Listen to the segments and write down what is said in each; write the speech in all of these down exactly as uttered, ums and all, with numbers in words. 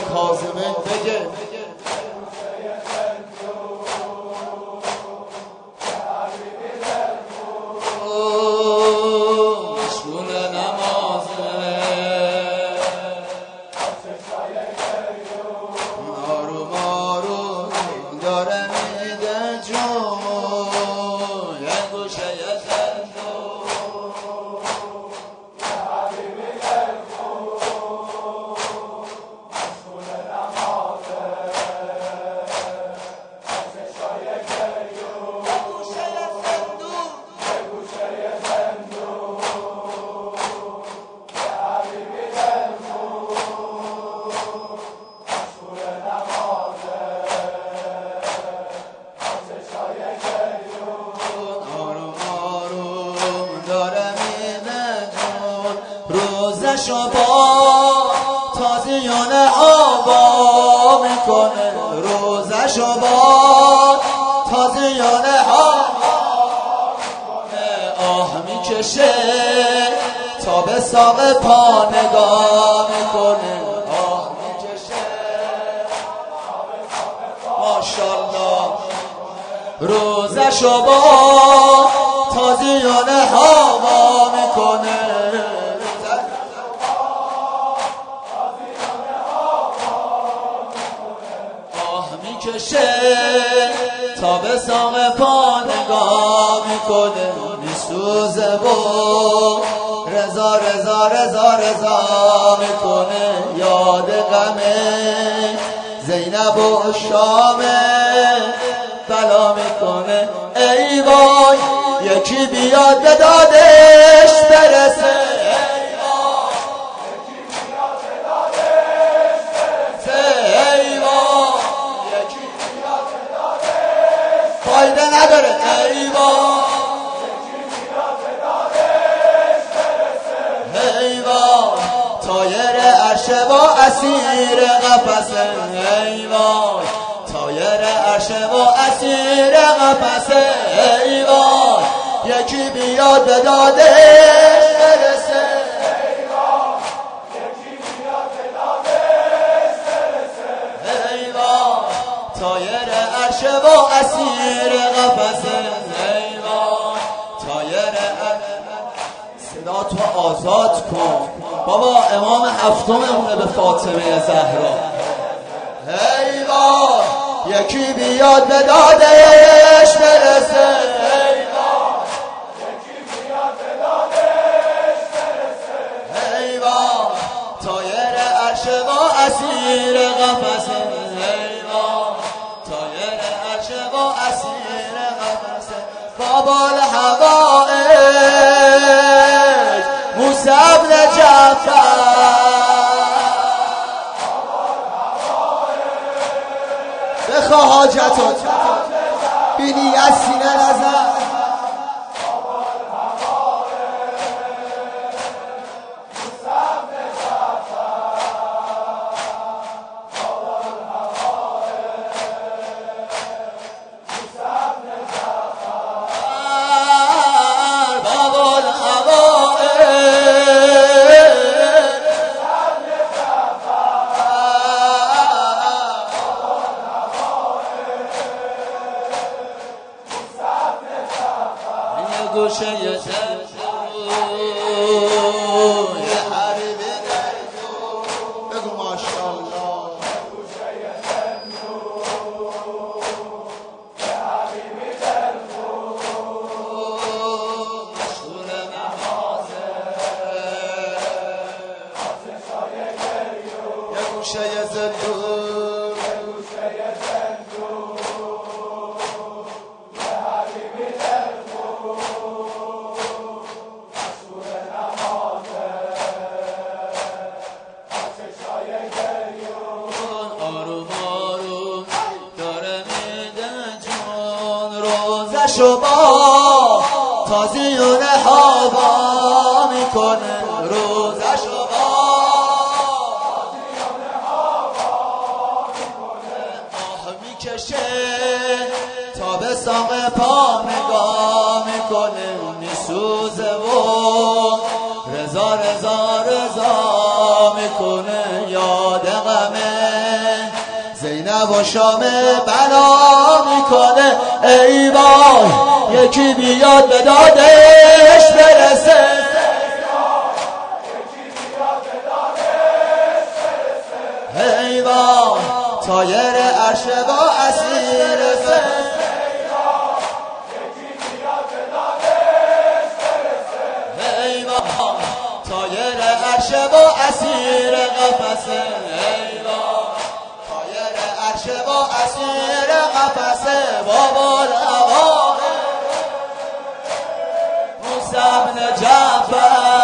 کاظمه بگه روزشو با تازیانه آبا میکنه روزشو با تازیانه آبا میکنه آه میکشه تا به ساق پا نگاه میکنه آه میکشه تا به ساق پا ماشالله روزشو با تازیانه آبا میکنه میکشه تا به ساق پا نگاه میکنه میسوزه و رضا رضا رضا رضا میکنه یاد غمه زینب و شامه بلا میکنه ای وای یکی بیاد به دادش برسه فایده نداره ای وای ای وای طایر عرشه با اسیر قفسه ای وای طایر عرشه با اسیر قفسه ای وای یکی بیاد به دادش برسه ای وای یکی بیاد به دادش برسه ای وای طایر عرشه با اسیر قفسه ای وای طایر صدا تو آزاد کن بابا امام هفتممونه به فاطمه زهرا ای وای یکی بیاد به دادش برسه ای وای یکی بیاد به دادش برسه ای وای طایر عرشه با اسیر قفسه ای وای طایر عرشه با اسیر قفسه بابال هوایج موسی بن جعفر بخواه حاجتات بینی از سینه نزن گوشه یه زندو یه حریب دردو بگو ماشالله گوشه یه زندو یه حریب دردو مشغول نمازه آتشای گریو یه گوشه یه زندو یه گوشه یه زندو روزشو با تازیون هوا میکنه روزشو با تازیون هوا میکنه آه میکشه تا به ساق پا نگاه میکنه میسوزه و رضا رضا رضا میکنه یاد غمه شب و شام بلا میکنه. ای وای یکی بیاد به دادش برسه. ای وای طایر عرش با اسیر فرست. ای وای طایر عرش با اسیر قفسه. ای وای طایر عرش با اسیر قفسه. بابا الهوا موسی بن جعفر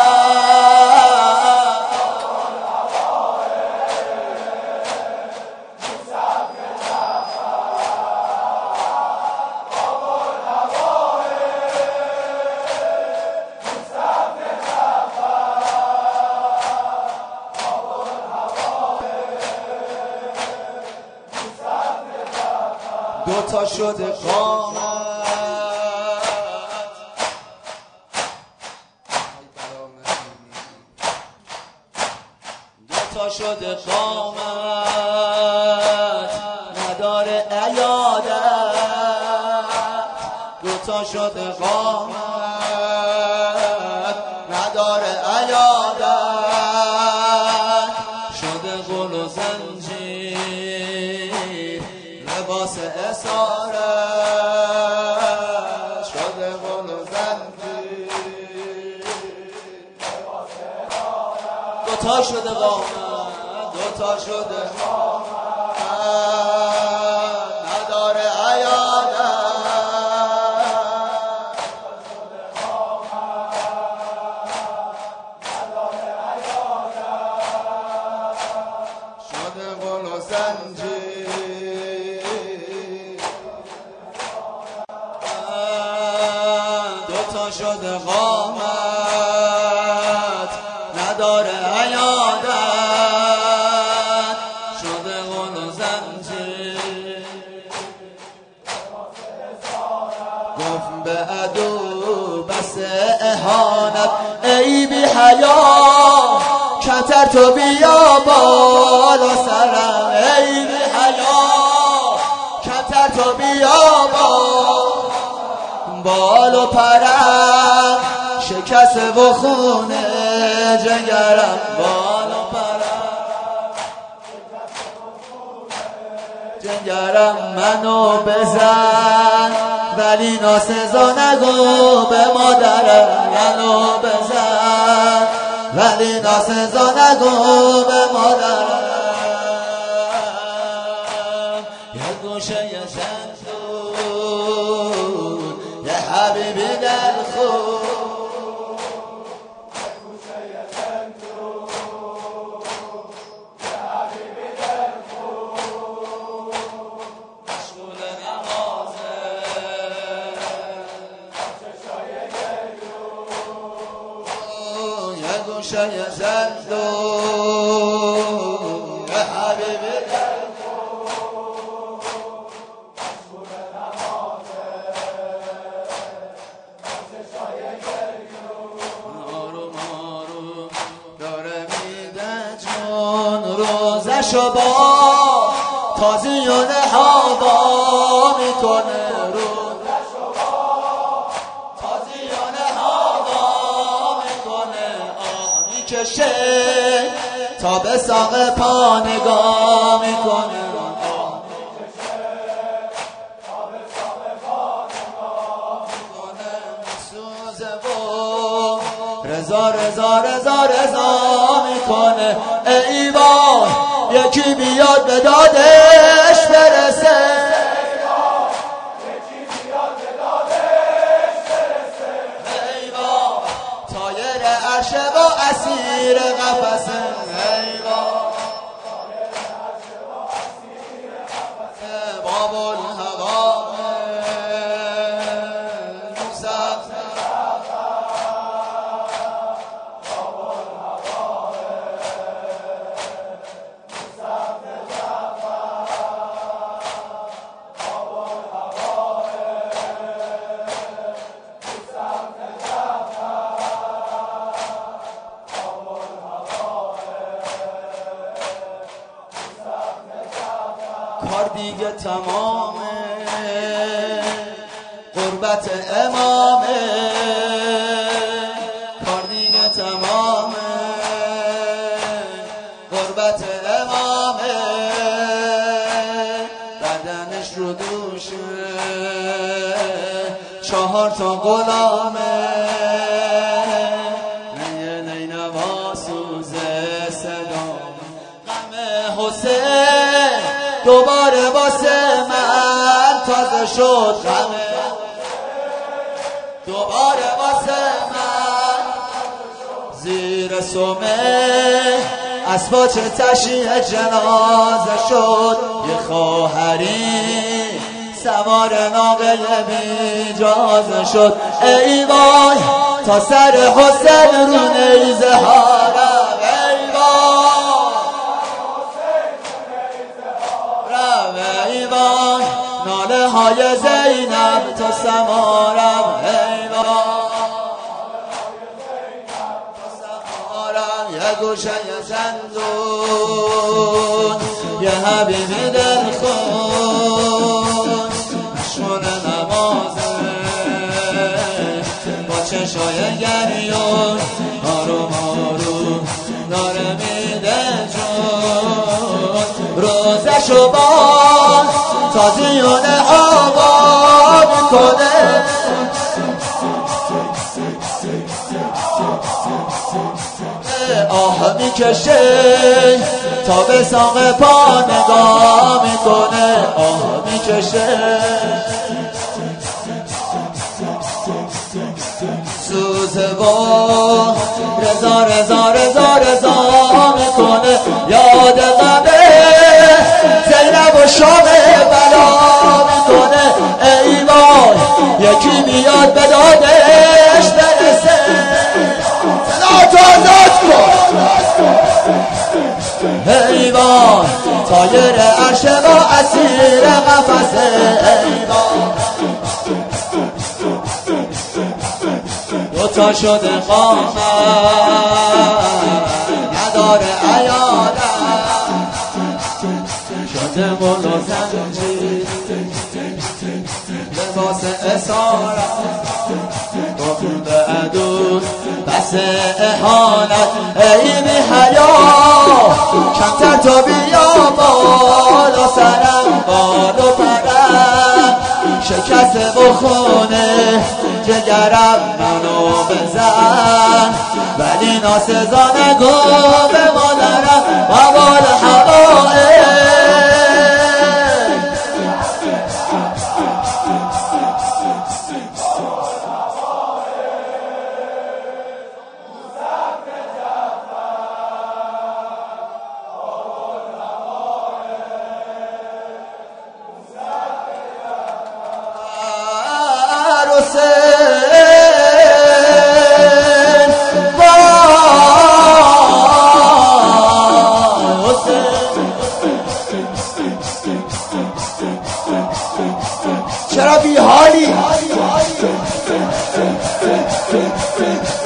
دوتا شده قامت. دوتا شده قامت نداره عیادت. دوتا شده قامت نداره عیادت. شده گل و زنجیر لباس اساره. شده گل و زنجیر لباس اساره. دوتا شده قامت. دوتا شده قامت نداره عیادت. شده گل و زنجیر دوتا شده قامت نداره عیادت. شده گل و زنجیر گفت به عدو بس اهانت. ای بی حیا کتر تو بیا بالا سرم. ای بی حیا کتر تو بیا بالا بال و پرم شکسته و خونه جگرم. بال و پرم جگرم. منو بزن ولی ناسزا نگو به مادرم. منو بزن ولی ناسزا نگو به مادرم. یه گوشه یه زندون یه حبیبی دلخور. یه گوشه یه زندون یه حبیبی دلخور. مشغول نمازه چشای گریون. یه گوشه یه زندون یه حبیبی روزشو با تازیون هوا میکنه. روزشو با تازیون هوا میکنه. آه میکشه تا به ساق پا نگاه میکنه. آه میکشه تا به ساق پا نگاه میکنه. میسوزه و رضا رضا رضا رضا میکنه. ای وای یکی بیاد به دادش برسه. یکی بیاد به دادش برسه. ای وای طایر عرش با اسیر قفسه. ای وای طایر عرش با اسیر قفسه. باب الهوا کار دیگه تمامه، قربت امامه، کار دیگه تمامه، قربت امامه، بدنش رو دوشه چهار تا غلامه، نیه نینوا سوزه صدام، غم حسین دوباره واسه من تازه شد، غم دوباره واسه من زیر سمه اسباط تشییع جنازه شد، یه خواهری سوار ناقه بیجازه شد، ای وای تا سر حسین رو نیزه هارم، ای وای ای وای ناله های زینب تا سمارم، ای وای یه گوشه یه زندون یه حبیبی دل خون شونه نمازه با چشای گریون آروم آروم داره میده جون، روزشو باز تازیون آباد کنه، آه میکشه تا به ساق پا نگاه میکنه، آه میکشه سوزه و رضا رضا رضا رضا میکنه، یاد غمه زینب و شام بلا میکنه، ای وای یکی بیاد به دادش برسه، صدا آزاد کن، ای وای طایر عرش و اسیر قفسه، ای وای دوتا شده قامت نداره عیادت، شده مول و زنجیر لباس اسارت، گفتون به عدود بس احانت، ای بی حیا کمتر تو بیا بالا سرم، بال و پرم شکسته بخونه جگرم منو بزن، ولی ناسزا نگو به مادرم بابال هوائه، چرا بی حالی؟